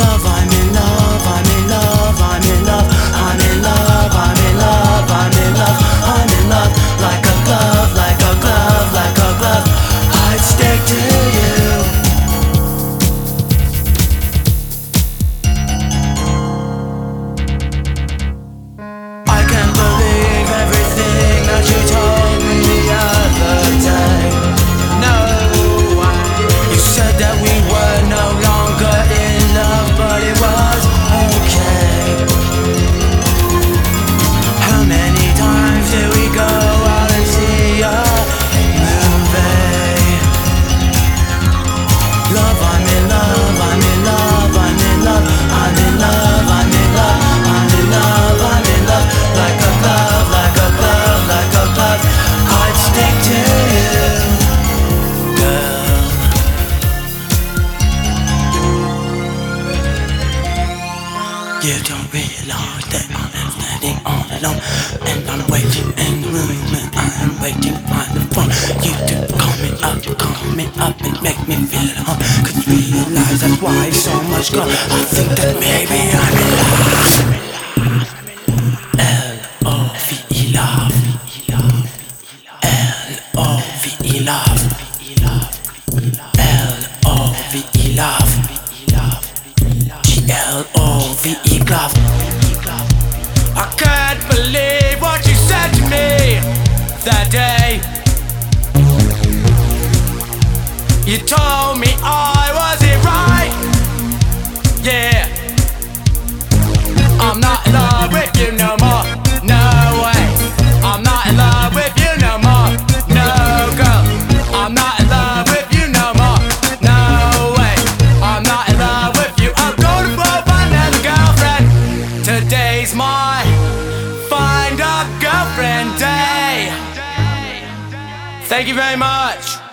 Love, I'm in love, I'm in love, I'm in love, I'm in love, I'm in love, I'm in love, I'm in love, like a glove, like a glove, like a glove, I'd stick to you. I can't believe everything that you told me the other day. No way. You said that we were no longer in love, but it was okay. How many times did we go out and see a movie? Love, I'm in love, I'm in love, I'm in love, I'm in love, I'm in love, I'm in love, I'm in love, like a glove, like a glove, like a glove, I'd stick to you, girl. You don't realize that I'm standing all alone, and I'm waiting in the room, and I'm waiting by the phone. You do call me up and make me feel at home. Cause realize that's why so much gone. I think that maybe I'm in love. L-O-V-E love. L-O-V-E love. L-O-V-E love. G-L-O-V-E glove. I can't believe what you said to me that day. You told me I wasn't right. Yeah, I'm not in love with you no more. No way. I'm not in love with you no more. No girl, I'm not in love with you no more. No way. I'm not in love with you. I'm gonna find another girlfriend. Today's my find a girlfriend day. Thank you very much.